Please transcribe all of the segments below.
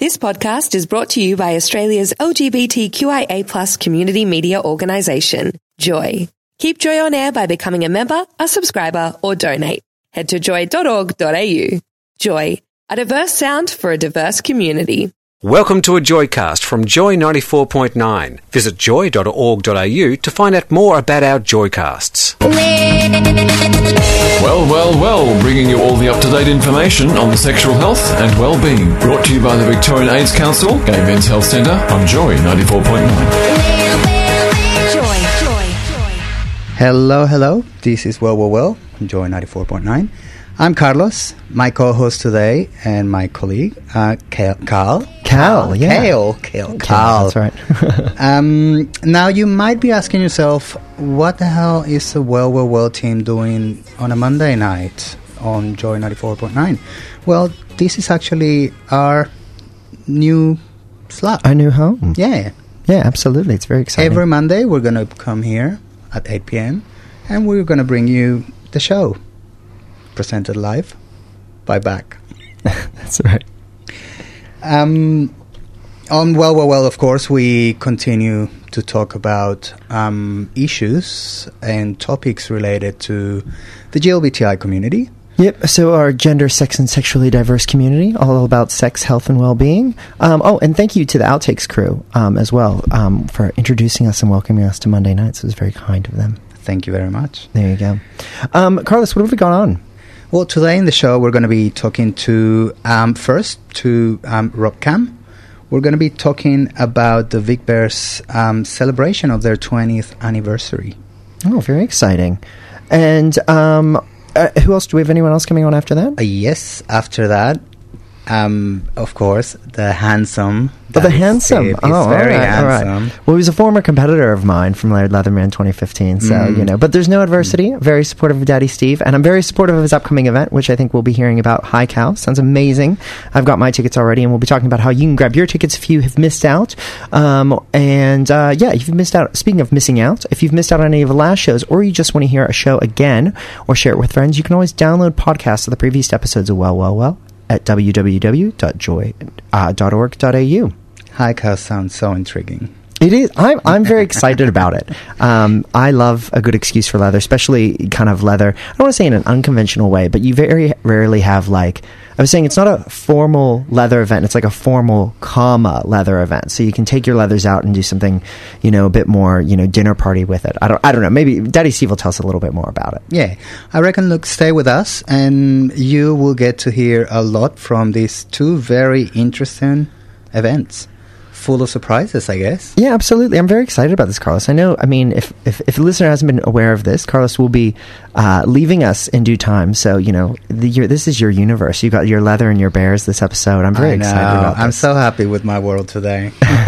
This podcast is brought to you by Australia's LGBTQIA+ community media organisation, Joy. Keep Joy on air by becoming a member, a subscriber, or donate. Head to joy.org.au. Joy, a diverse sound for a diverse community. Welcome to a Joycast from Joy 94.9. Visit joy.org.au to find out more about our Joycasts. Well, bringing you all the up-to-date information on sexual health and well-being. Brought to you by the Victorian AIDS Council, Gay Men's Health Centre on Joy 94.9. Joy. Hello. This is Well, on Joy 94.9. I'm Carlos, my co-host today, and my colleague, Carl. Cal, yeah. Carl. That's right. Now, you might be asking yourself, what the hell is the Well team doing on a Monday night on Joy 94.9? Well, this is actually our new slot. Our new home. Yeah. Yeah, absolutely. It's very exciting. Every Monday, we're going to come here at 8 p.m., and we're going to bring you the show. Presented live by Back. That's right. On Well, of course, we continue to talk about issues and topics related to the GLBTI community. Yep, so our gender, sex, and sexually diverse community, all about sex, health, and well-being. And thank you to the Outtakes crew as well for introducing us and welcoming us to Monday nights. It was very kind of them. Thank you very much. There you go. Carlos, what have we got on? Well, today in the show, we're going to be talking to Rob Cam. We're going to be talking about the Vic Bears celebration of their 20th anniversary. Oh, very exciting. And who else? Do we have anyone else coming on after that? Yes, after that, of course, the handsome. The handsome. He's very handsome. All right. Well, he was a former competitor of mine from Laird Leatherman 2015, so, but there's no adversity. Very supportive of Daddy Steve, and I'm very supportive of his upcoming event, which I think we'll be hearing about. Hi, Cal. Sounds amazing. I've got my tickets already, and we'll be talking about how you can grab your tickets if you have missed out. If you've missed out, speaking of missing out, if you've missed out on any of the last shows, or you just want to hear a show again, or share it with friends, you can always download podcasts of the previous episodes of Well at www.joy.org.au. Hi, Cal sounds so intriguing. It is. I'm very excited about it. I love a good excuse for leather, especially kind of leather. I don't want to say in an unconventional way, but you very rarely have I was saying it's not a formal leather event. It's like a formal, leather event. So you can take your leathers out and do something, a bit more, dinner party with it. I don't know. Maybe Daddy Steve will tell us a little bit more about it. Yeah. I reckon, look, stay with us and you will get to hear a lot from these two very interesting events. Full of surprises, I guess. Yeah, absolutely. I'm very excited about this, Carlos. I know, if the listener hasn't been aware of this, Carlos will be leaving us in due time. So, this is your universe. You got your leather and your bears this episode. I'm very excited about this. I'm so happy with my world today.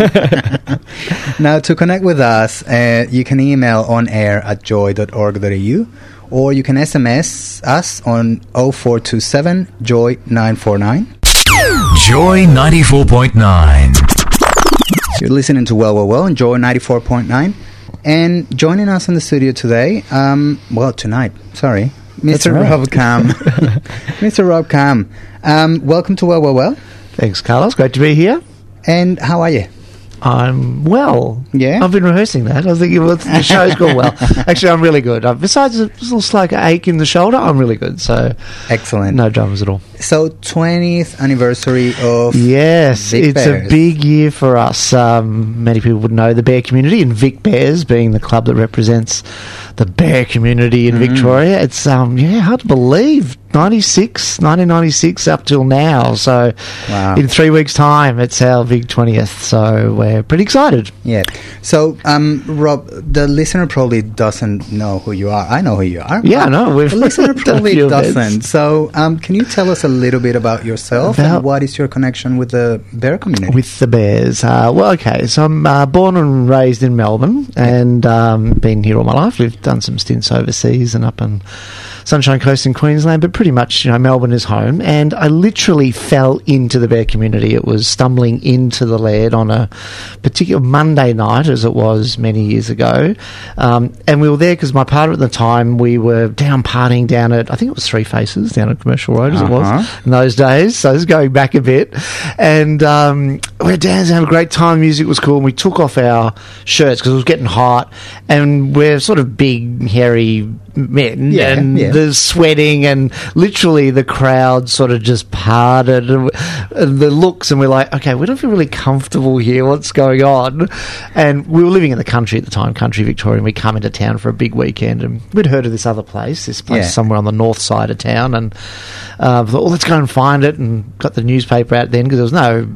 Now, to connect with us, you can email onair@joy.org.au or you can SMS us on 0427 Joy 949. Joy 94.9. You're listening to Well on Joy 94.9. And joining us in the studio today, tonight, sorry, Mr. Right. Rob Cam. Mr. Rob Cam, welcome to Well. Thanks, Carlos. Great to be here. And how are you? I'm well. Yeah? I've been rehearsing that. I was thinking, the show's gone well. Actually, I'm really good. Besides a little slight ache in the shoulder, I'm really good. So, excellent. No dramas at all. So, 20th anniversary of Yes, Vic it's Bears. A big year for us. Many people would know the bear community, and Vic Bears being the club that represents the bear community in Victoria. It's hard to believe. 1996 up till now. So in 3 weeks' time, it's our big 20th. So we're pretty excited. Yeah. So, Rob, the listener probably doesn't know who you are. I know who you are. Yeah, I know. The listener probably doesn't. So, can you tell us a little bit about yourself and what is your connection with the bear community? With the bears. So I'm born and raised in Melbourne and been here all my life. We've done some stints overseas and up in Sunshine Coast in Queensland, but pretty much, Melbourne is home. And I literally fell into the bear community. It was stumbling into the Laird on a particular Monday night, as it was many years ago. And we were there because my partner at the time, we were down partying down at, I think it was Three Faces, down at Commercial Road, as it was in those days. So this is going back a bit. And we were dancing, having a great time. Music was cool. And we took off our shirts because it was getting hot. And we're sort of big, hairy men. And there's sweating. And literally the crowd sort of just parted. And the looks. And we're like, okay, we don't feel really comfortable here. What's going on? And we were living in the country at the time, country Victoria. And we come into town for a big weekend. And we'd heard of this other place, somewhere on the north side of town. And thought, well, let's go and find it. And got the newspaper out then because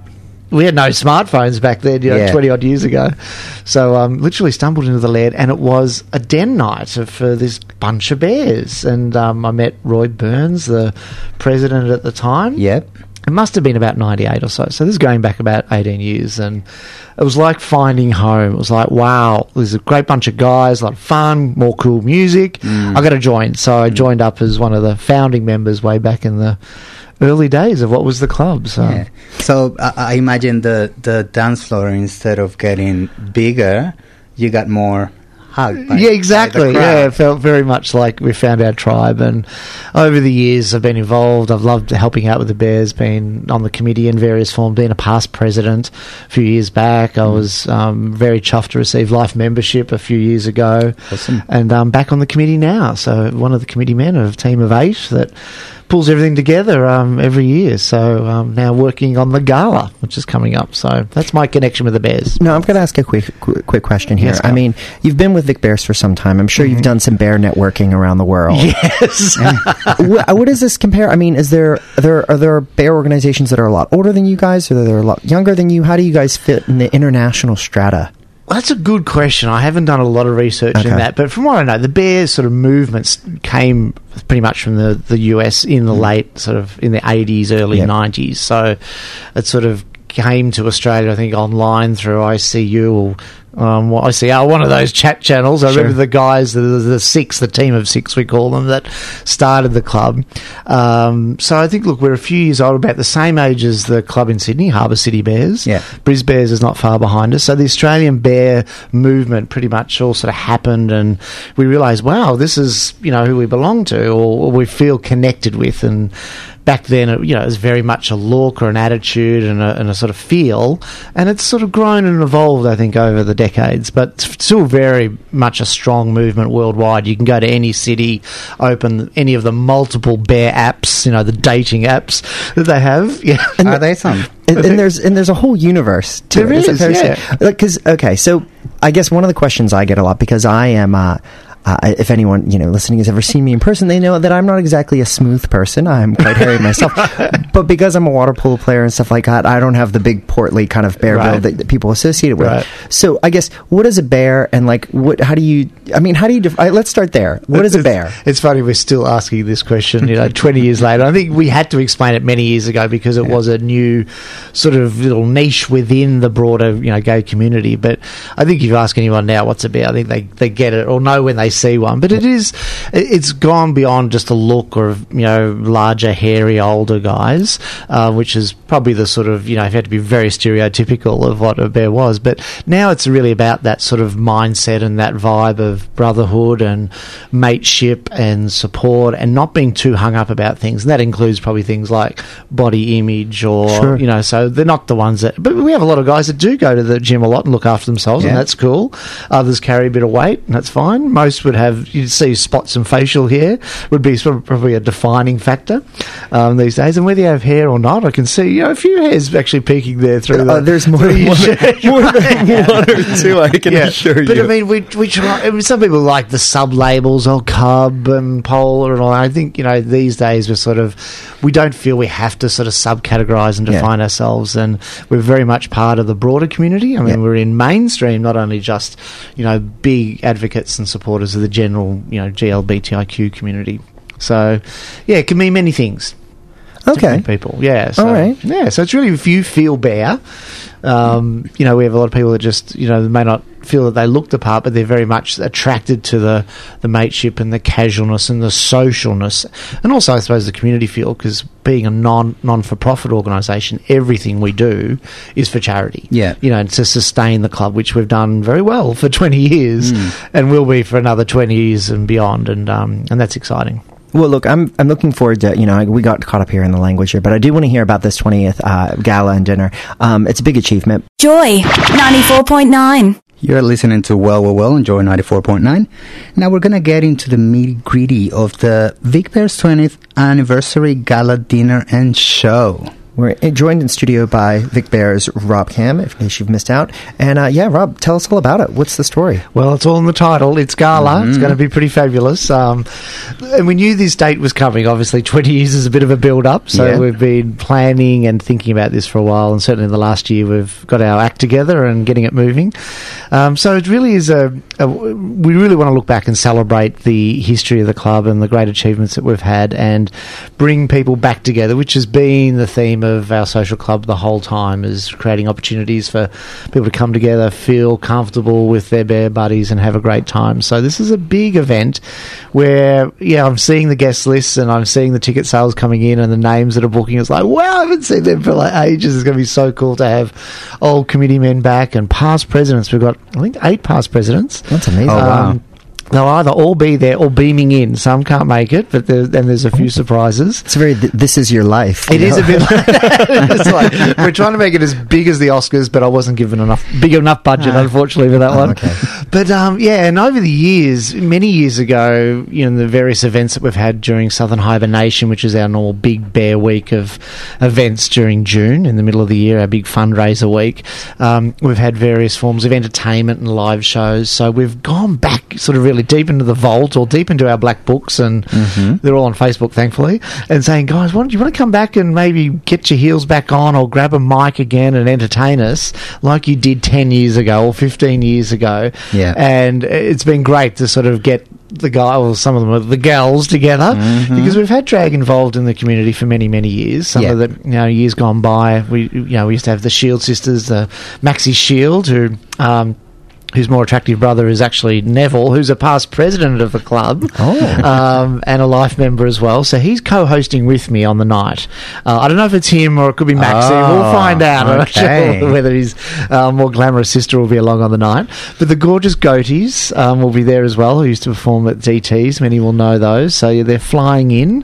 we had no smartphones back then, 20-odd years ago. So literally stumbled into the Laird, and it was a den night for this bunch of bears. And I met Roy Burns, the president at the time. Yep. It must have been about 98 or so. So this is going back about 18 years. And it was like finding home. It was like, wow, there's a great bunch of guys, a lot of fun, more cool music. I got to join. So I joined up as one of the founding members way back in the early days of what was the club. So I imagine the dance floor, instead of getting bigger, you got more hugged by, exactly. by the crowd. It felt very much like we found our tribe. And over the years I've been involved. I've loved helping out with the Bears, been on the committee in various forms, being a past president a few years back. I was very chuffed to receive life membership a few years ago. Awesome. And I'm back on the committee now, so one of the committee men of a team of 8 that pulls everything together every year. So now working on the gala, which is coming up. So that's my connection with the Bears. No, I'm going to ask a quick question here. Yes, I mean, you've been with Vic Bears for some time. I'm sure you've done some bear networking around the world. Yes. What does this compare? I mean, are there bear organizations that are a lot older than you guys, or they're a lot younger than you? How do you guys fit in the international strata? Well, that's a good question. I haven't done a lot of research in that, but from what I know, the Bears sort of movements came pretty much from the US in the late sort of in the 80s, early 90s. So it sort of came to Australia, I think, online through ICU or ICR, one of those chat channels. I remember the guys, the team of 6, we call them, that started the club. So I think, look, we're a few years old, about the same age as the club in Sydney, Harbour City Bears. Yeah. Bris Bears is not far behind us. So the Australian bear movement pretty much all sort of happened, and we realised, wow, this is, who we belong to or we feel connected with. And back then, it was very much a look or an attitude and a sort of feel, and it's sort of grown and evolved, I think, over the decades, but still very much a strong movement worldwide. You can go to any city, open any of the multiple bear apps, the dating apps that they have. Yeah. Are they some? And there's a whole universe to there it. Is, yeah. Because, okay, so I guess one of the questions I get a lot, because I am... if anyone listening has ever seen me in person, they know that I'm not exactly a smooth person. I'm quite hairy myself, but because I'm a water polo player and stuff like that, I don't have the big portly kind of bear build that people associate it with. Right. So I guess, what is a bear, and how do you let's start there. What is a bear? It's funny we're still asking this question 20 years later. I think we had to explain it many years ago because it was a new sort of little niche within the broader gay community. But I think if you ask anyone now what's a bear, I think they get it or know when they see one. But it's gone beyond just a look or larger, hairy, older guys, which is probably the sort of, you had to be very stereotypical of what a bear was. But now it's really about that sort of mindset and that vibe of brotherhood and mateship and support and not being too hung up about things. And that includes probably things like body image or, so they're not the ones that... But we have a lot of guys that do go to the gym a lot and look after themselves, and that's cool. Others carry a bit of weight, and that's fine. Most would have... You'd see spots and facial hair would be sort of probably a defining factor these days. And whether you have hair or not, I can see a few hairs actually peeking there through there's more than one or two, I can assure you. But I mean, we try... some people like the sub-labels, Cub and Polar and all. I think, these days we don't feel we have to sort of sub-categorise and define ourselves, and we're very much part of the broader community. I mean, we're in mainstream, not only just, big advocates and supporters of the general, GLBTIQ community. So, it can mean many things. Okay. People. Yeah. So, all right. Yeah. So it's really, if you feel bear, You know, we have a lot of people that just, you know, may not feel that they look the part, but they're very much attracted to the mateship and the casualness and the socialness, and also I suppose the community feel, because being a non-for-profit organisation, everything we do is for charity. Yeah. You know, to sustain the club, which we've done very well for 20 years and will be for another 20 years and beyond, and that's exciting. Well, look, I'm looking forward to, you know, we got caught up here in the language here, but I do want to hear about this 20th gala and dinner. It's a big achievement. Joy 94.9. You're listening to Well on Joy 94.9. Now we're going to get into the nitty-gritty of the Vic Bears 20th anniversary gala dinner and show. We're joined in studio by Vic Bears' Rob Cam, in case you've missed out. And Rob, tell us all about it. What's the story? Well, it's all in the title. It's gala. It's going to be pretty fabulous. And we knew this date was coming. Obviously, 20 years is a bit of a build-up. So we've been planning and thinking about this for a while. And certainly in the last year, we've got our act together and getting it moving. So it really is we really want to look back and celebrate the history of the club and the great achievements that we've had, and bring people back together, which has been the theme of our social club the whole time, is creating opportunities for people to come together, feel comfortable with their bear buddies and have a great time. So this is a big event where, I'm seeing the guest lists and I'm seeing the ticket sales coming in and the names that are booking. It's like, wow, I haven't seen them for like ages. It's going to be so cool to have old committee men back and past presidents. We've got, I think, 8 past presidents. That's amazing. Oh, wow. They'll either all be there or beaming in. Some can't make it, but there's a few surprises. It's very, this is your life. It is a bit like that. It's like, we're trying to make it as big as the Oscars, but I wasn't given big enough budget, unfortunately, for that one. Okay. But, and over the years, many years ago, the various events that we've had during Southern Hibernation, which is our normal big bear week of events during June, in the middle of the year, our big fundraiser week, we've had various forms of entertainment and live shows. So we've gone back sort of really deep into the vault, or deep into our black books, and they're all on Facebook, thankfully, and saying, guys, do you want to come back and maybe get your heels back on, or grab a mic again and entertain us like you did 10 years ago or 15 years ago? Yeah. And it's been great to sort of get the guy, or some of them are the gals, together, because we've had drag involved in the community for many, many years. Some of the years gone by, we used to have the Shield sisters, the Maxi Shield, whose more attractive brother is actually Neville, who's a past president of the club, and a life member as well. So he's co-hosting with me on the night. I don't know if it's him or it could be Maxie. We'll find out. I'm not sure whether his more glamorous sister will be along on the night. But the gorgeous Goaties will be there as well, who used to perform at DT's. Many will know those. So they're flying in.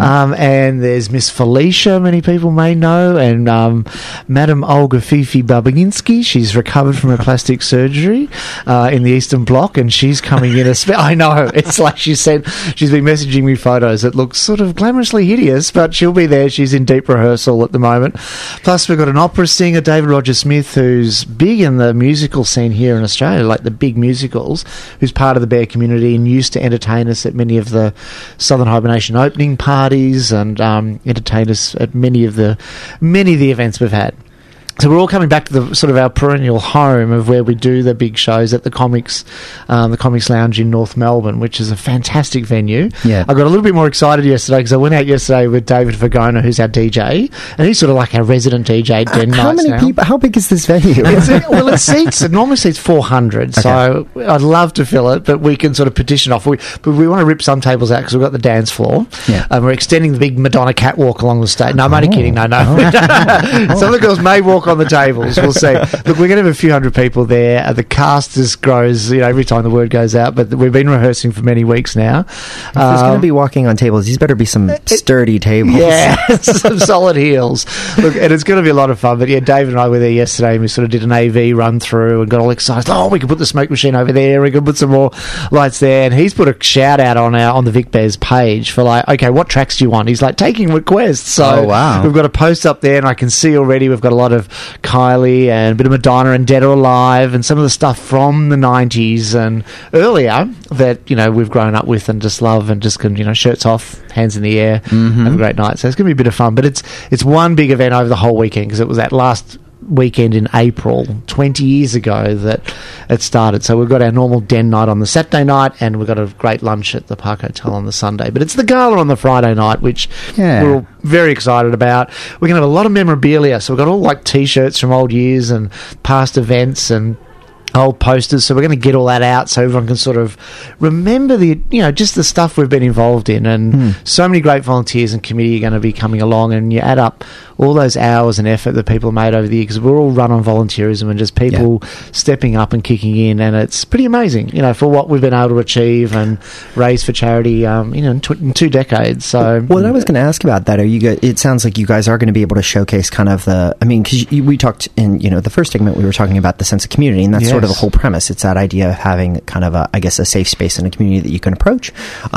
And there's Miss Felicia, many people may know, and Madam Olga Fifi Babaginsky. She's recovered from her plastic surgery in the Eastern Bloc, and she's coming in. I know, it's like she said, she's been messaging me photos that look sort of glamorously hideous, but she'll be there. She's in deep rehearsal at the moment. Plus, we've got an opera singer, David Roger Smith, who's big in the musical scene here in Australia, like the big musicals, who's part of the bear community and used to entertain us at many of the Southern Hibernation opening parties, and entertain us at many of the events we've had. So we're all coming back to the sort of our perennial home of where we do the big shows at the Comics Lounge in North Melbourne, which is a fantastic venue. Yeah. I got a little bit more excited yesterday because I went out yesterday with David Vergona, who's our DJ, and he's sort of like our resident DJ. How many people? How big is this venue? It normally seats 400, so I'd love to fill it, but we can sort of petition off. But we want to rip some tables out because we've got the dance floor. Yeah. And we're extending the big Madonna catwalk along the stage. No, I'm only kidding. No. Some of the girls may walk on the tables. We'll see. Look, we're going to have a few hundred people there. The cast just grows, every time the word goes out. But we've been rehearsing for many weeks now. If there's going to be walking on tables, these better be some sturdy tables. Yeah, some solid heels. Look, and it's going to be a lot of fun. But yeah, David and I were there yesterday, and we sort of did an AV run through and got all excited. Oh, we could put the smoke machine over there. We could put some more lights there. And he's put a shout out on the Vic Bears page for like, okay, what tracks do you want? He's like taking requests. So we've got a post up there, and I can see already we've got a lot of Kylie and a bit of Madonna and Dead or Alive and some of the stuff from the 90s and earlier that, we've grown up with and just love, and just can, shirts off, hands in the air, have a great night. So it's going to be a bit of fun. But it's one big event over the whole weekend, because it was that last weekend in April, 20 years ago, that it started. So we've got our normal den night on the Saturday night, and we've got a great lunch at the Park Hotel on the Sunday. But it's the gala on the Friday night, which we're all very excited about. We're going to have a lot of memorabilia. So we've got all like T-shirts from old years and past events and old posters, so we're going to get all that out so everyone can sort of remember just the stuff we've been involved in. And so many great volunteers and committee are going to be coming along, and you add up all those hours and effort that people made over the year, because we're all run on volunteerism and just people stepping up and kicking in, and it's pretty amazing, for what we've been able to achieve and raise for charity, in 2 decades. So, well, I was going to ask about that. It sounds like you guys are going to be able to showcase kind of because we talked in, the first segment, we were talking about the sense of community, and that's sort of the whole premise. It's that idea of having kind of a safe space in a community that you can approach.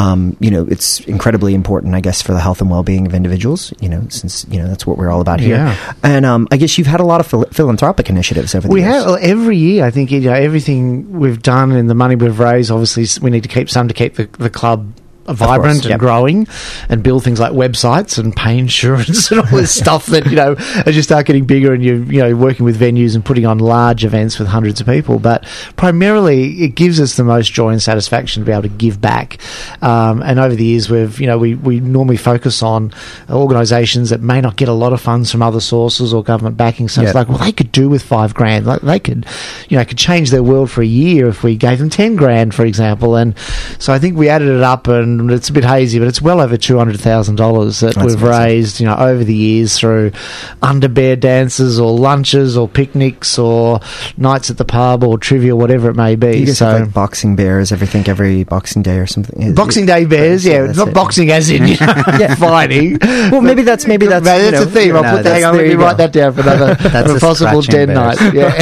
It's incredibly important, I guess, for the health and well-being of individuals, since, that's what we're all about here. Yeah. And I guess you've had a lot of philanthropic initiatives over the years. We have. Every year, I think, everything we've done and the money we've raised, obviously, we need to keep some to keep the club vibrant and growing, and build things like websites and pay insurance and all this stuff that, as you start getting bigger and you're working with venues and putting on large events with hundreds of people. But primarily it gives us the most joy and satisfaction to be able to give back. And over the years we normally focus on organisations that may not get a lot of funds from other sources or government backing. So it's like, well, they could do with $5,000. Like they could, could change their world for a year if we gave them $10,000, for example. And so I think we added it up, and it's a bit hazy, but it's well over $200,000 that we've raised, over the years through under-bear dances or lunches or picnics or nights at the pub or trivia, whatever it may be. You guys have like boxing bears, every Boxing Day or something. Boxing Day bears, not boxing as in fighting. Well, maybe that's a theme. I'll hang on, let me write that down for another for a possible den night.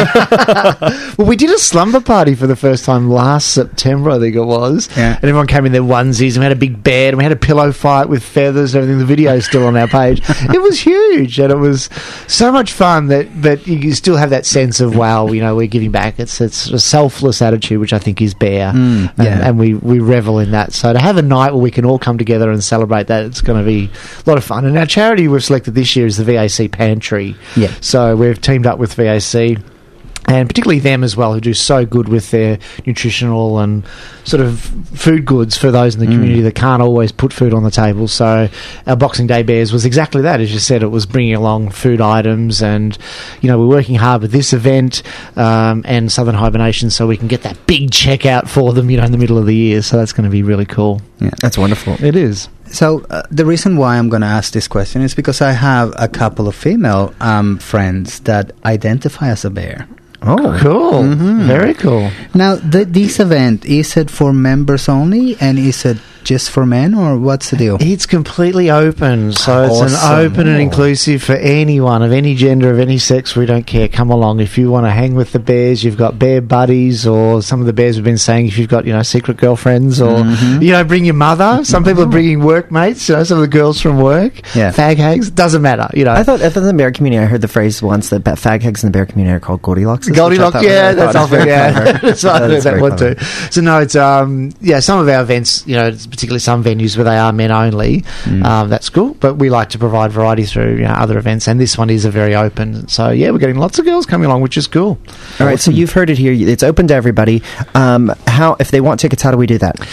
Yeah. Well, we did a slumber party for the first time last September, I think it was, and everyone came in their onesies, and we had a big bed, and we had a pillow fight with feathers and everything. The video is still on our page. It was huge, and it was so much fun that you still have that sense of, wow, we're giving back. It's a selfless attitude, which I think is bare, and we revel in that. So to have a night where we can all come together and celebrate that, it's going to be a lot of fun. And our charity we've selected this year is the VAC Pantry. Yeah. So we've teamed up with VAC, and particularly them as well, who do so good with their nutritional and sort of food goods for those in the community that can't always put food on the table. So our Boxing Day Bears was exactly that. As you said, it was bringing along food items, and we're working hard with this event and Southern Hibernation, so we can get that big checkout for them in the middle of the year. So that's going to be really cool. Yeah, that's wonderful. It is. So the reason why I'm going to ask this question is because I have a couple of female friends that identify as a bear. Oh, cool. Mm-hmm. Very cool. Now, this event, is it for members only, and is it just for men, or what's the deal? It's completely open, so it's an open and inclusive for anyone of any gender, of any sex. We don't care. Come along. If you want to hang with the bears, you've got bear buddies, or some of the bears have been saying if you've got secret girlfriends, or bring your mother. Some people are bringing workmates. Some of the girls from work. Yeah. Fag hags. Doesn't matter. I thought in the bear community, I heard the phrase once that fag hags in the bear community are called Goldilocks. Goldilocks, that's awesome. Yeah, that's I heard that one too. So no, it's some of our events, particularly some venues where they are men only, that's cool. But we like to provide variety through other events, and this one is a very open. So we're getting lots of girls coming along, which is cool. All right, so you've heard it here. It's open to everybody. How, if they want tickets, how do we do that?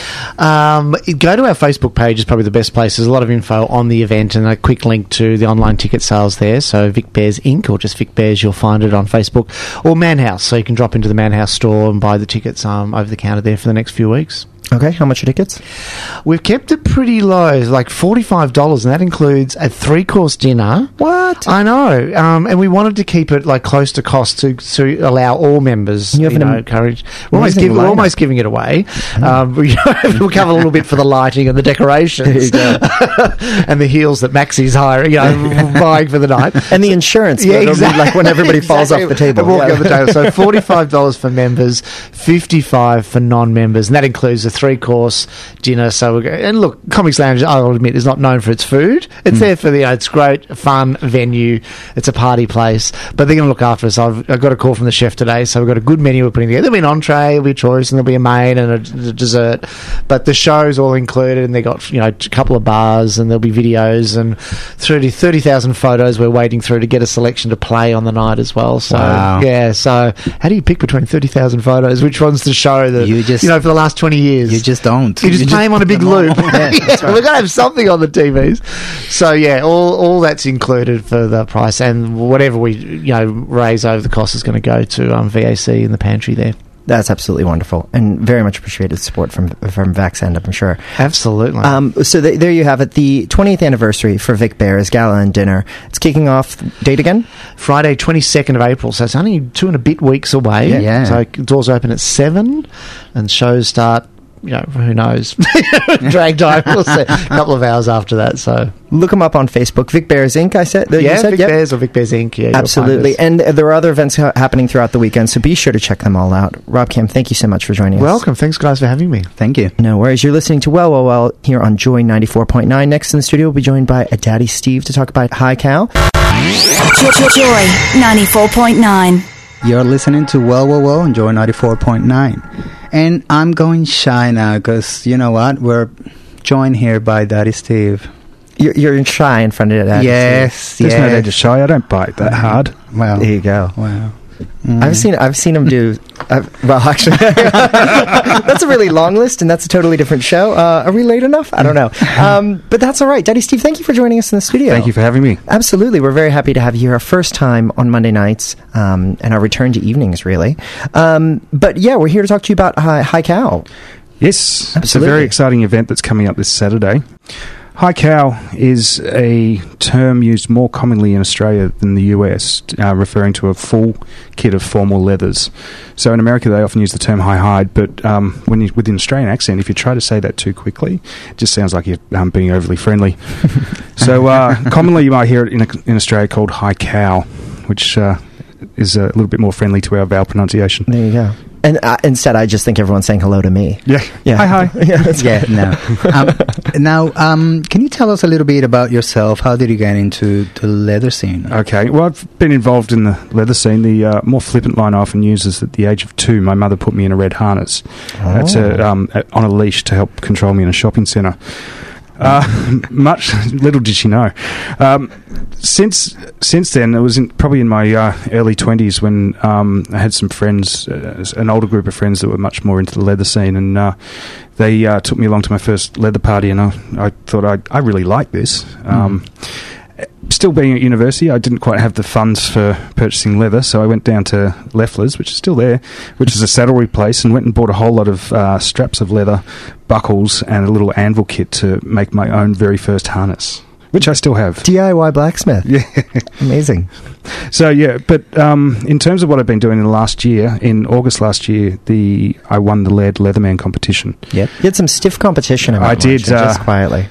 Go to our Facebook page is probably the best place. There's a lot of info on the event and a quick link to the online ticket sales there. So Vic Bears Inc. or just Vic Bears, you'll find it on Facebook, or Manhouse. So you can drop into the Manhouse store and buy the tickets over the counter there for the next few weeks. Okay, how much are tickets? We've kept it pretty low, like $45, and that includes a 3-course dinner. What? I know, and we wanted to keep it like close to cost to allow all members. Courage. We're almost giving it away. We'll cover a little bit for the lighting and the decorations, and the heels that Maxi's hiring, buying for the night, and the insurance. Yeah, exactly. Like when everybody falls off the table. Off the table. So $45 for members, $55 for non-members, and that includes a 3-course dinner. So and look, Comics Lounge, I'll admit, is not known for its food. It's there for it's great, fun venue. It's a party place, but they're going to look after us. I've got a call from the chef today, so we've got a good menu we're putting together. There'll be an entree, there'll be a choice, and there'll be a main and a dessert. But the show's all included, and they got a couple of bars, and there'll be videos and 30,000 photos we're wading through to get a selection to play on the night as well. So yeah, so how do you pick between 30,000 photos? Which ones to show that for the last 20 years? You just don't. You just play them on a big loop. Right. We're gonna have something on the TVs. So yeah, all that's included for the price, and whatever we raise over the cost is going to go to VAC in the pantry there. That's absolutely wonderful, and very much appreciated support from Vaxend, I'm sure. Absolutely. So there you have it, the 20th anniversary for Vic Bears Gala and Dinner. It's kicking off, date again? Friday, 22nd of April, so it's only 2 and a bit weeks away. Yeah. So doors open at 7, and shows start, who knows? Drag time. We'll see. A couple of hours after that. So look them up on Facebook. Vic Bears Inc. I said. Vic Bears or Vic Bears Inc. Yeah, absolutely. And there are other events happening throughout the weekend, so be sure to check them all out. Rob Kim, thank you so much for joining us. Welcome. Thanks, guys, for having me. Thank you. No worries. You're listening to Well here on Joy 94.9. Next in the studio, we'll be joined by Daddy Steve to talk about High Cow. Joy 94.9. You're listening to Well on Joy 94.9. And I'm going shy now because, you know what? We're joined here by Daddy Steve. You're shy in front of Daddy Steve. There's no need to shy. I don't bite that hard. Well, there you go. Wow. I've seen him do. Well, actually, that's a really long list, and that's a totally different show. Are we late enough? I don't know. But that's all right. Daddy Steve, thank you for joining us in the studio. Thank you for having me. Absolutely. We're very happy to have you here. Our first time on Monday nights, and our return to evenings, really. But yeah, we're here to talk to you about High Cow. Yes. Absolutely. It's a very exciting event that's coming up this Saturday. High cow is a term used more commonly in Australia than the US, referring to a full kit of formal leathers. So in America, they often use the term high hide, but with an Australian accent, if you try to say that too quickly, it just sounds like you're being overly friendly. So commonly you might hear it in Australia called high cow, which is a little bit more friendly to our vowel pronunciation. There you go. And instead, I just think everyone's saying hello to me. Yeah. Hi. Now, can you tell us a little bit about yourself? How did you get into the leather scene? Okay. Well, I've been involved in the leather scene. The more flippant line I often use is at the age of 2, my mother put me in a red harness. That's on a leash to help control me in a shopping centre. Little did she know. Since then, it was probably in my early 20s when I had some friends, an older group of friends that were much more into the leather scene, and they took me along to my first leather party, and I thought I really like this. Still being at university, I didn't quite have the funds for purchasing leather, so I went down to Leffler's, which is still there, which is a saddlery place, and went and bought a whole lot of straps of leather, buckles, and a little anvil kit to make my own very first harness, which I still have. DIY blacksmith. Yeah. Amazing. So, yeah, but in terms of what I've been doing in the last year, in August last year, I won the Laird Leatherman competition. Yep. You had some stiff competition. I did. Just quietly.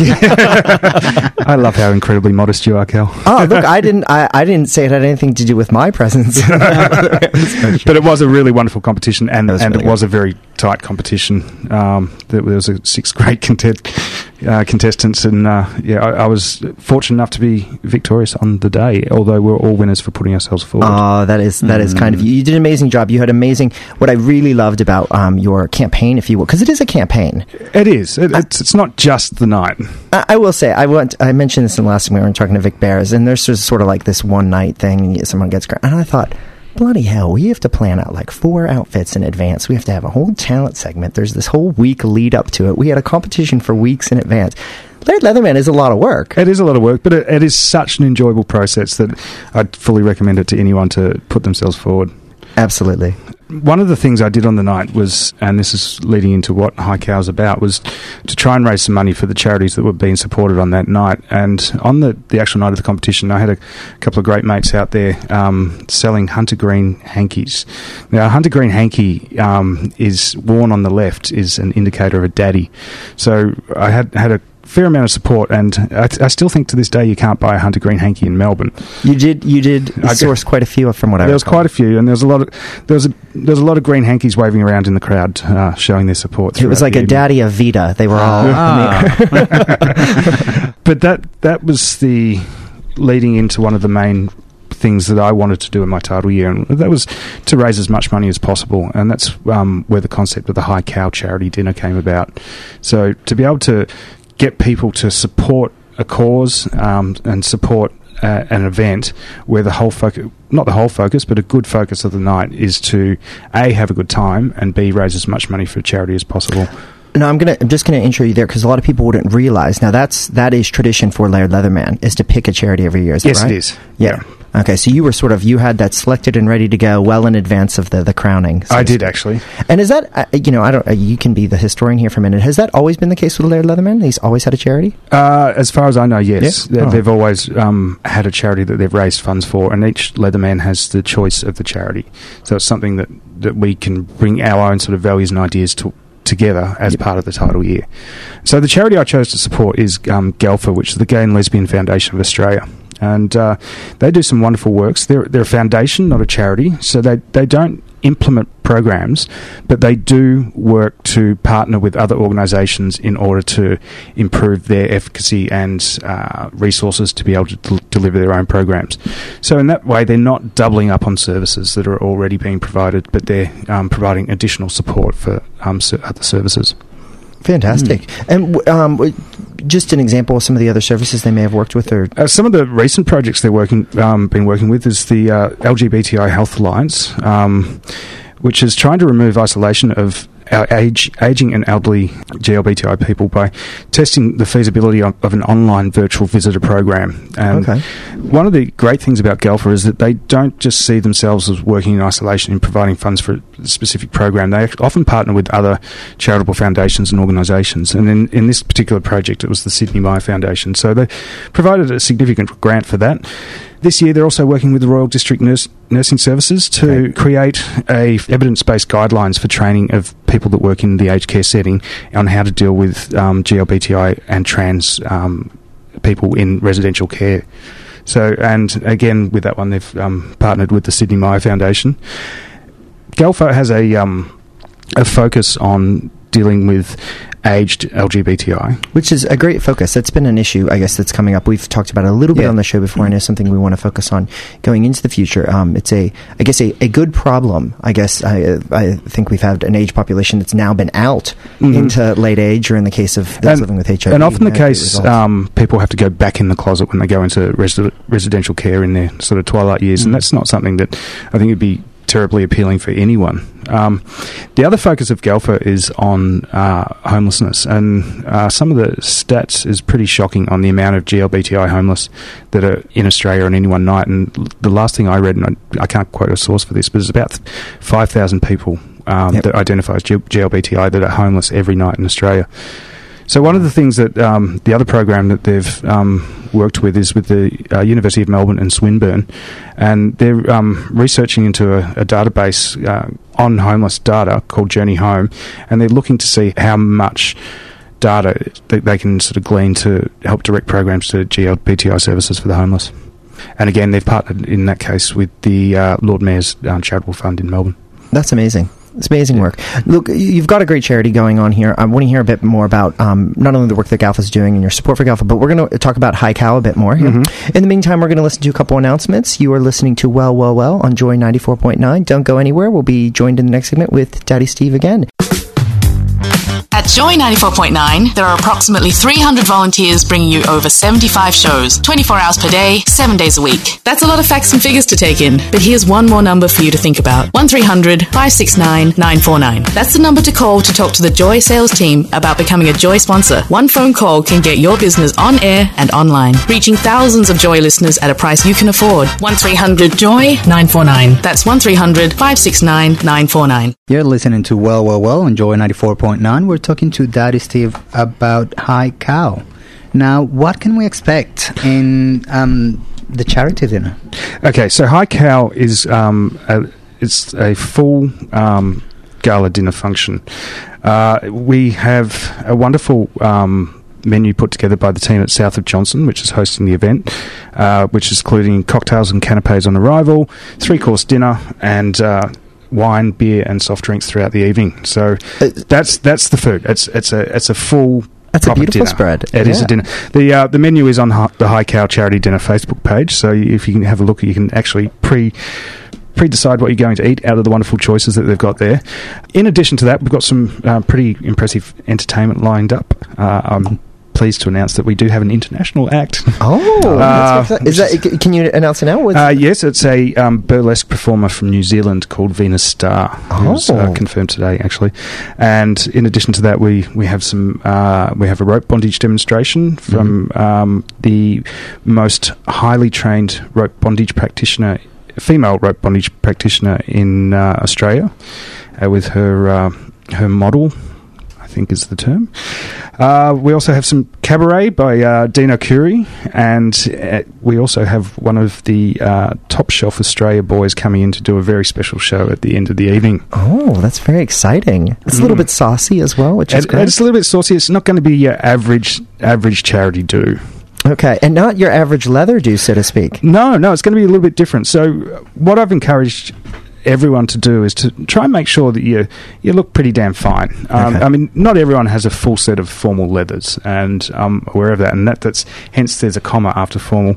I love how incredibly modest you are, Cal. Oh, look, I didn't say it had anything to do with my presence. But it was a really wonderful competition, and it was a very tight competition. There was a 6th grade contestants, and I was fortunate enough to be victorious on the day, although we're all winners for putting ourselves forward. Oh, that is kind of you. You did an amazing job. You had amazing. What I really loved about your campaign, if you will, because it is a campaign. It is. It's not just the night. I will say, I mentioned this in the last time we were talking to Vic Bears, and there's sort of like this one night thing, and someone gets great, and I thought, bloody hell, we have to plan out like 4 outfits in advance. We have to have a whole talent segment. There's this whole week lead up to it. We had a competition for weeks in advance. Laird Leatherman is a lot of work. It is a lot of work, but it is such an enjoyable process that I'd fully recommend it to anyone to put themselves forward. Absolutely. One of the things I did on the night was, and this is leading into what High Cow's about, was to try and raise some money for the charities that were being supported on that night. And on the actual night of the competition, I had a couple of great mates out there selling hunter green hankies. Now, a hunter green hanky is worn on the left is an indicator of a daddy. So I had a fair amount of support, and I still think to this day you can't buy a Hunter Green hanky in Melbourne. You did source quite a few from what I recall. There was quite a few, and there was a lot of green hankies waving around in the crowd, showing their support. It was like a daddy of Vita. They were all. But that was the leading into one of the main things that I wanted to do in my title year, and that was to raise as much money as possible, and that's where the concept of the High Cow charity dinner came about. So to be able to get people to support a cause and support an event where the whole focus, not the whole focus, but a good focus of the night is to A, have a good time, and B, raise as much money for charity as possible. No, I'm just gonna intro you there because a lot of people wouldn't realize. Now that is tradition for Laird Leatherman, is to pick a charity every year. Is that yes, right? It is. Yeah. Okay, so you were you had that selected and ready to go well in advance of the crowning. So I did, actually. And is that you can be the historian here for a minute. Has that always been the case with Laird Leatherman? He's always had a charity. As far as I know, yes. Yeah? They've always had a charity that they've raised funds for, and each Leatherman has the choice of the charity. So it's something that we can bring our own sort of values and ideas together as part of the title year. So the charity I chose to support is GALFA, which is the Gay and Lesbian Foundation of Australia. And they do some wonderful works. They're a foundation, not a charity, so they don't implement programs, but they do work to partner with other organisations in order to improve their efficacy and resources to be able to deliver their own programs. So in that way, they're not doubling up on services that are already being provided, but they're providing additional support for other services. Fantastic. And just an example of some of the other services they may have worked with, or some of the recent projects they're been working with is the LGBTI Health Alliance, which is trying to remove isolation of our aging and elderly GLBTI people by testing the feasibility of an online virtual visitor program. And one of the great things about GALFA is that they don't just see themselves as working in isolation in providing funds for a specific program. They often partner with other charitable foundations and organisations. And in this particular project, it was the Sidney Myer Foundation. So they provided a significant grant for that. This year, they're also working with the Royal District Nursing Services to create evidence-based guidelines for training of people that work in the aged care setting on how to deal with GLBTI and trans people in residential care. So, and again, with that one, they've partnered with the Sidney Myer Foundation. GALFA has a focus on dealing with aged LGBTI. Which is a great focus. That's been an issue, I guess, that's coming up. We've talked about it a little bit on the show before, and it's something we want to focus on going into the future. It's a good problem. I guess I think we've had an age population that's now been out into late age, or in the case of those living with HIV. And often the case, people have to go back in the closet when they go into residential care in their sort of twilight years, and that's not something that I think would be terribly appealing for anyone. The other focus of GALFA is on homelessness, and some of the stats is pretty shocking on the amount of GLBTI homeless that are in Australia on any one night. And the last thing I read, and I can't quote a source for this, but it's about 5,000 people that identify as GLBTI that are homeless every night in Australia. So one of the things that the other program that they've worked with is with the University of Melbourne and Swinburne, and they're researching into a database on homeless data called Journey Home, and they're looking to see how much data that they can sort of glean to help direct programs to GLBTI services for the homeless. And again, they've partnered in that case with the Lord Mayor's Charitable Fund in Melbourne. That's amazing. It's amazing work. Look, you've got a great charity going on here. I want to hear a bit more about not only the work that GALFA is doing and your support for GALFA, but we're going to talk about High Cow a bit more. In the meantime, we're going to listen to a couple announcements. You are listening to Well, Well, Well on Joy 94.9. Don't go anywhere. We'll be joined in the next segment with Daddy Steve again. At Joy 94.9, there are approximately 300 volunteers bringing you over 75 shows, 24 hours per day, 7 days a week. That's a lot of facts and figures to take in, but here's one more number for you to think about. 1300 569 949. That's the number to call to talk to the Joy sales team about becoming a Joy sponsor. One phone call can get your business on air and online, reaching thousands of Joy listeners at a price you can afford. 1300 Joy 949. That's 1300 569 949. You're listening to Well, Well, Well on Joy 94.9. We're talking to Daddy Steve about High Cow. Now, what can we expect in the charity dinner? Okay, so High Cow is it's a full gala dinner function. We have a wonderful menu put together by the team at South of Johnson, which is hosting the event, which is including cocktails and canapes on arrival, 3-course dinner, and wine, beer, and soft drinks throughout the evening. So that's the food. It's a full. That's a beautiful dinner. Spread. It is a dinner. The menu is on the High Cow Charity Dinner Facebook page, so if you can have a look, you can actually pre-decide what you're going to eat out of the wonderful choices that they've got there. In addition to that, we've got some pretty impressive entertainment lined up. I'm pleased to announce that we do have an international act. Can you announce it now? Yes, it's a burlesque performer from New Zealand called Venus Star, who's confirmed today, actually. And in addition to that, we have we have a rope bondage demonstration from the most highly trained rope bondage practitioner, female rope bondage practitioner in Australia, with her model, I think is the term. We also have some cabaret by Dino Curie, and we also have one of the Top Shelf Australia boys coming in to do a very special show at the end of the evening. Oh, that's very exciting. It's a little bit saucy as well, which is great. It's a little bit saucy. It's not going to be your average charity do. Okay, and not your average leather do, so to speak. No, it's going to be a little bit different. So what I've encouraged everyone to do is to try and make sure that you look pretty damn fine. I mean, not everyone has a full set of formal leathers, and I'm aware of that, and that's hence there's a comma after formal.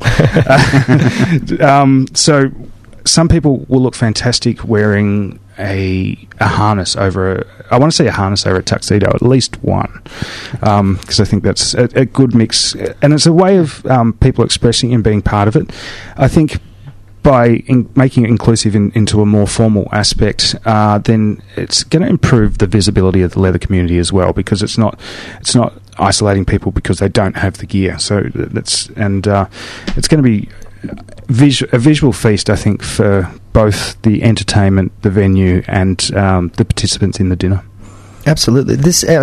So some people will look fantastic wearing a harness over I want to say a harness over a tuxedo, at least one, because I think that's a good mix, and it's a way of people expressing and being part of it. I think by making it inclusive into a more formal aspect, then it's going to improve the visibility of the leather community as well, because it's not isolating people because they don't have the gear. So it's going to be a visual feast, I think, for both the entertainment, the venue, and the participants in the dinner. Absolutely.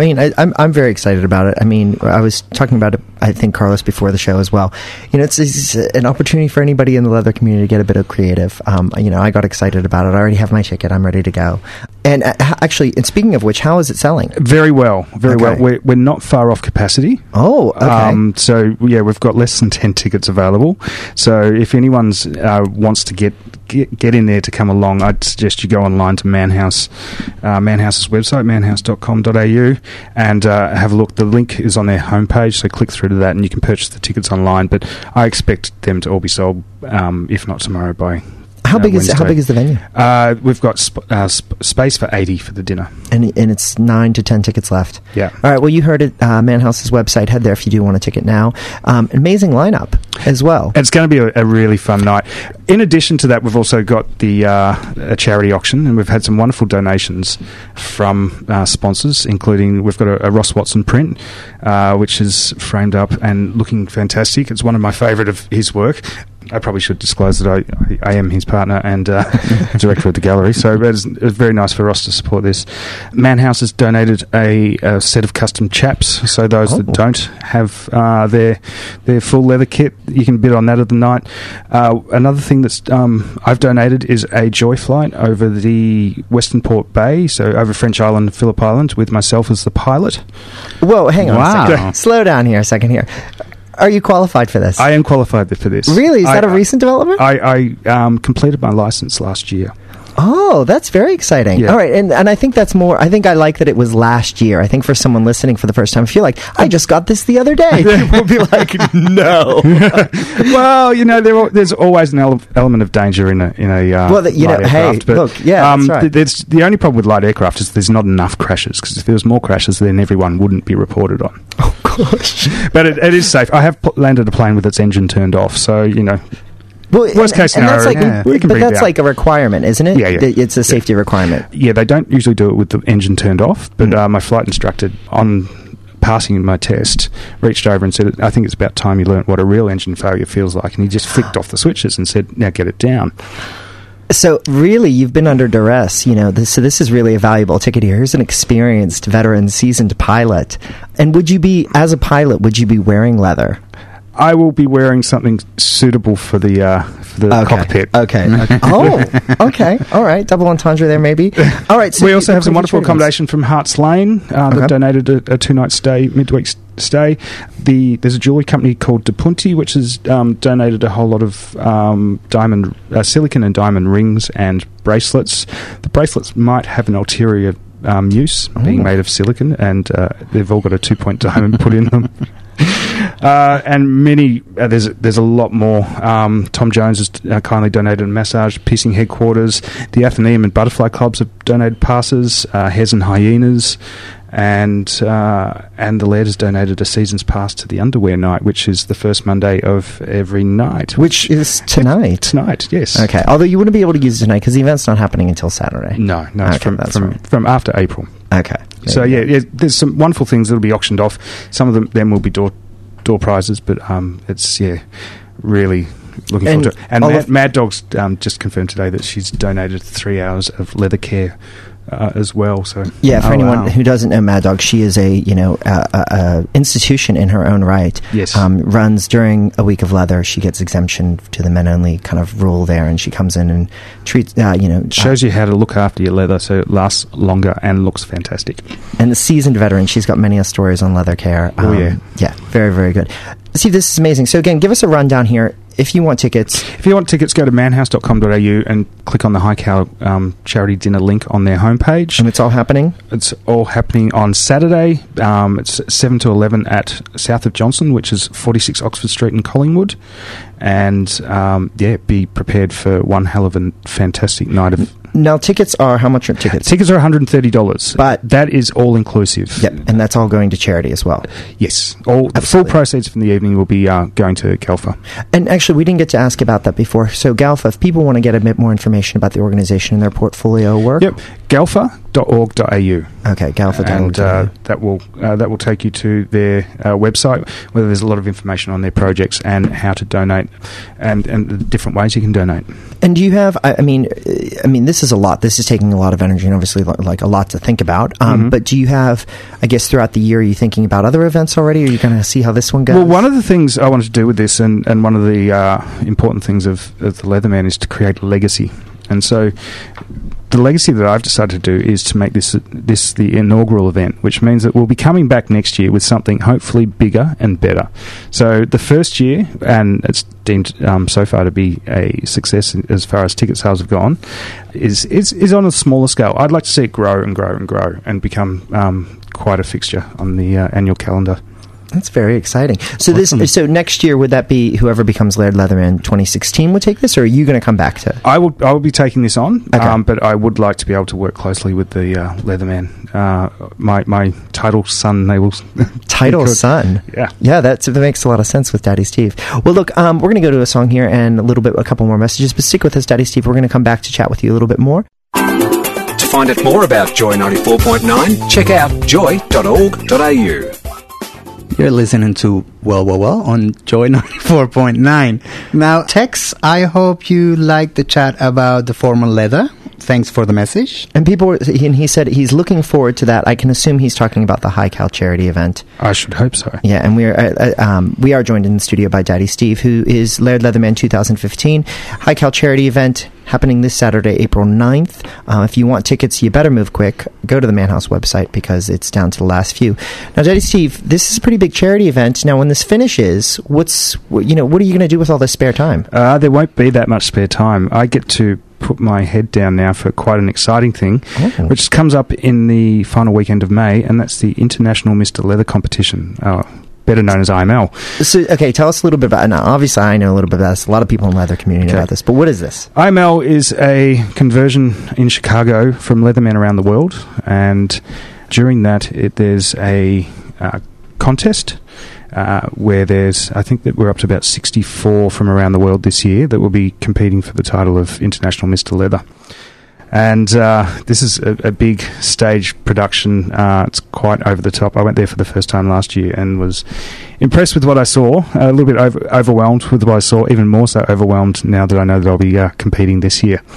I'm very excited about it. I mean, I was talking about it, I think, Carlos, before the show as well. It's an opportunity for anybody in the leather community to get a bit of creative. I got excited about it. I already have my ticket. I'm ready to go. And actually, and speaking of which, how is it selling? Very well. We're not far off capacity. Oh, okay. So, yeah, we've got less than 10 tickets available. So if anyone wants to get in there to come along, I'd suggest you go online to Manhouse's website, manhouse.com.au, and have a look. The link is on their homepage, so click through to that and you can purchase the tickets online, but I expect them to all be sold, if not tomorrow, by How big is the venue? We've got space for 80 for the dinner, and it's 9 to 10 tickets left. Yeah. All right. Well, you heard it. Manhouse's website. Head there if you do want a ticket now. Amazing lineup as well. It's going to be a really fun night. In addition to that, we've also got the a charity auction, and we've had some wonderful donations from sponsors, including we've got a Ross Watson print, which is framed up and looking fantastic. It's one of my favourite of his work. I probably should disclose that I am his partner and director of the gallery, so it's very nice for Ross to support this. Manhouse has donated a set of custom chaps, so those that don't have their full leather kit, you can bid on that at the night. Another thing that's I've donated is a joy flight over the Western Port Bay, so over French Island, Phillip Island, with myself as the pilot. Whoa, hang on a second. Slow down here a second here. Are you qualified for this? I am qualified for this. Really? Is that a recent development? I completed my license last year. Oh, that's very exciting. Yeah. All right, and I think that's more... I think I like that it was last year. I think for someone listening for the first time, I feel like, I just got this the other day. People will be like, no. Well, there's always an element of danger in a light aircraft. But, that's right. The only problem with light aircraft is there's not enough crashes, because if there was more crashes, then everyone wouldn't be reported on. Oh, gosh. But it is safe. I have landed a plane with its engine turned off, so, Well, worst case scenario, that's like a requirement, isn't it? Yeah. It's a safety requirement. Yeah, they don't usually do it with the engine turned off, but my flight instructor, on passing my test, reached over and said, I think it's about time you learnt what a real engine failure feels like, and he just flicked off the switches and said, now get it down. So really, you've been under duress, so this is really a valuable ticket here. Here's an experienced, veteran, seasoned pilot. And would you be wearing leather? I will be wearing something suitable for the cockpit. Okay. Oh, okay. All right. Double entendre there, maybe. All right. So we also have some wonderful accommodation from Hearts Lane. They've donated a 2-night stay, midweek stay. There's a jewellery company called De Punti, which has donated a whole lot of diamond silicon and diamond rings and bracelets. The bracelets might have an ulterior use, being made of silicon, and they've all got a 2-point diamond put in them. And many, there's a lot more. Tom Jones has kindly donated a massage, Piercing Headquarters. The Athenaeum and Butterfly Clubs have donated passes, Hares and Hyenas, and the Laird has donated a season's pass to the Underwear Night, which is the first Monday of every night. Which is tonight? Tonight, yes. Okay, although you wouldn't be able to use it tonight because the event's not happening until Saturday. No, it's from after April. Okay. So, there's some wonderful things that will be auctioned off. Some of them will be door prizes, but it's, really looking forward to it. And Mad Dog's just confirmed today that she's donated 3 hours of leather care as well. So for anyone who doesn't know Mad Dog, she is a institution in her own right. Yes. Runs during a week of leather. She gets exemption to the men only kind of rule there, and she comes in and treats shows you how to look after your leather so it lasts longer and looks fantastic. And a seasoned veteran, she's got many stories on leather care. Very, very good. See, this is amazing. So again, give us a rundown here. If you want tickets, go to manhouse.com.au and click on the High Cal charity dinner link on their homepage. And it's all happening? It's all happening on Saturday. It's 7 to 11 at South of Johnson, which is 46 Oxford Street in Collingwood. And, be prepared for one hell of a fantastic night of... Now, tickets are... How much are tickets? Tickets are $130. But that is all inclusive. Yep, and that's all going to charity as well. Yes. The full proceeds from the evening will be going to GALFA. And actually, we didn't get to ask about that before. So, GALFA, if people want to get a bit more information about the organisation and their portfolio work... Yep, galfa.org.au. Okay, galfa.org.au. And that will take you to their website, where there's a lot of information on their projects and how to donate and the different ways you can donate. And do you have... I mean, this is a lot. This is taking a lot of energy and obviously like a lot to think about. But do you have, I guess, throughout the year, are you thinking about other events already? Or are you going to see how this one goes? Well, one of the things I wanted to do with this, and one of the important things of the Leatherman, is to create a legacy. And so the legacy that I've decided to do is to make this the inaugural event, which means that we'll be coming back next year with something hopefully bigger and better. So the first year, and it's deemed so far to be a success as far as ticket sales have gone, is on a smaller scale. I'd like to see it grow and grow and grow and become quite a fixture on the annual calendar. That's very exciting. So so next year, would that be whoever becomes Laird Leatherman 2016 would take this, or are you going to come back to it? I will be taking this on, but I would like to be able to work closely with the Leatherman. My title son, they will... Title son? Yeah, that makes a lot of sense with Daddy Steve. Well, look, we're going to go to a song here and a couple more messages, but stick with us, Daddy Steve. We're going to come back to chat with you a little bit more. To find out more about Joy 94.9, check out joy.org.au. You're listening to Well on Joy 94.9. Now, Tex, I hope you liked the chat about the formal leather. Thanks for the message. And he said he's looking forward to that. I can assume he's talking about the High Cal charity event. I should hope so. Yeah, and we are joined in the studio by Daddy Steve, who is Laird Leatherman 2015 High Cal charity event happening this Saturday, April 9th. If you want tickets, you better move quick. Go to the Manhouse website because it's down to the last few. Now, Daddy Steve, this is a pretty big charity event. Now, when this finishes, what are you going to do with all this spare time? There won't be that much spare time. I get to put my head down now for quite an exciting thing, which comes up in the final weekend of May, and that's the International Mr. Leather Competition, better known as IML. So, okay, tell us a little bit about it. Now, obviously, I know a little bit about this. A lot of people in the leather community know about this, but what is this? IML is a conversion in Chicago from leathermen around the world, and during that, there's a contest where I think that we're up to about 64 from around the world this year that will be competing for the title of International Mr. Leather. And this is a big stage production. It's quite over the top. I went there for the first time last year and was impressed with what I saw, a little bit overwhelmed with what I saw, even more so overwhelmed now that I know that I'll be competing this year.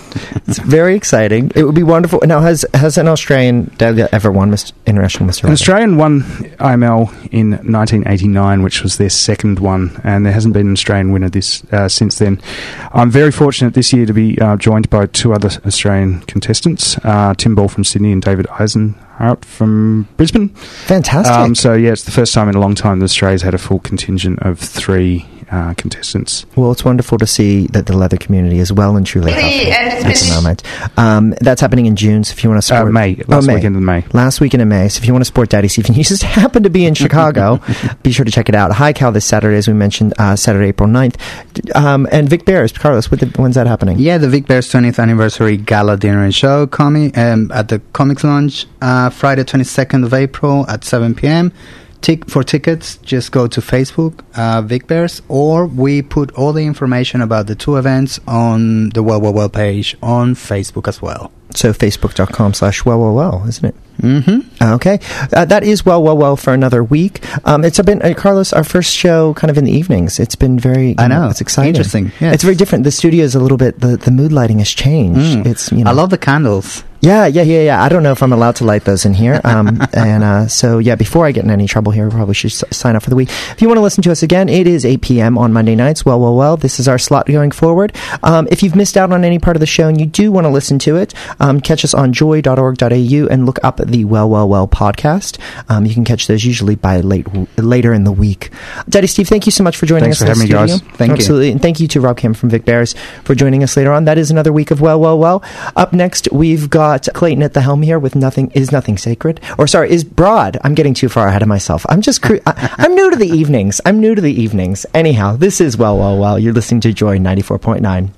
It's very exciting. It would be wonderful. Now, has an Australian ever won International Mr. An Australian won IML in 1989, which was their second one, and there hasn't been an Australian winner since then. I'm very fortunate this year to be joined by two other Australian contestants, Tim Ball from Sydney and David Eisenhart from Brisbane. Fantastic. So, yeah, it's the first time in a long time that Australia's had a full contingent of 3 contestants. Well, it's wonderful to see that the leather community is well and truly healthy at the moment. That's happening in June, so if you want to support... Last weekend in May. Last weekend in May. So if you want to support Daddy Steve, and you just happen to be in Chicago, be sure to check it out. High Cal this Saturday, as we mentioned, Saturday, April 9th. And Vic Bears, Carlos, when's that happening? Yeah, the Vic Bears 20th Anniversary Gala Dinner and Show at the Comics Lounge, Friday 22nd of April at 7 p.m. For tickets, just go to Facebook, Vic Bears, or we put all the information about the 2 events on the Well page on Facebook as well. So facebook.com/well, isn't it? Mm-hmm. Okay. That is well for another week. It's been, Carlos, our first show kind of in the evenings. It's been very... I know. It's exciting. Interesting. Yes. It's very different. The studio is a little bit... The mood lighting has changed. It's, I love the candles. Yeah. I don't know if I'm allowed to light those in here. So, before I get in any trouble here, we probably should sign up for the week. If you want to listen to us again, it is 8 p.m. on Monday nights. Well. This is our slot going forward. If you've missed out on any part of the show and you do want to listen to it, catch us on joy.org.au and look up the Well podcast. You can catch those usually by later in the week. Daddy Steve, thank you so much for joining us in the studio. Thanks for having me, guys. Thank you. Absolutely. And thank you to Rob Kim from Vic Bears for joining us later on. That is another week of Well. Up next, we've got Clayton at the helm here with Nothing Sacred. Is Broad. I'm getting too far ahead of myself. I'm just... I'm new to the evenings. Anyhow, this is Well. You're listening to Joy 94.9.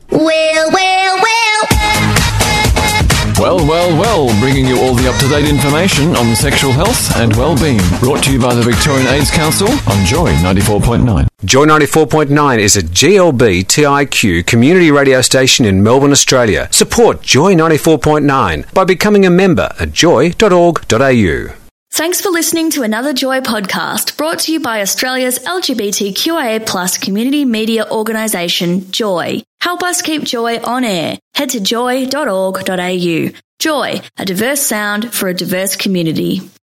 Well, bringing you all the up-to-date information on sexual health and well-being. Brought to you by the Victorian AIDS Council on Joy 94.9. Joy 94.9 is a GLBTIQ community radio station in Melbourne, Australia. Support Joy 94.9 by becoming a member at joy.org.au. Thanks for listening to another Joy podcast brought to you by Australia's LGBTQIA+ community media organisation, Joy. Help us keep Joy on air. Head to joy.org.au. Joy, a diverse sound for a diverse community.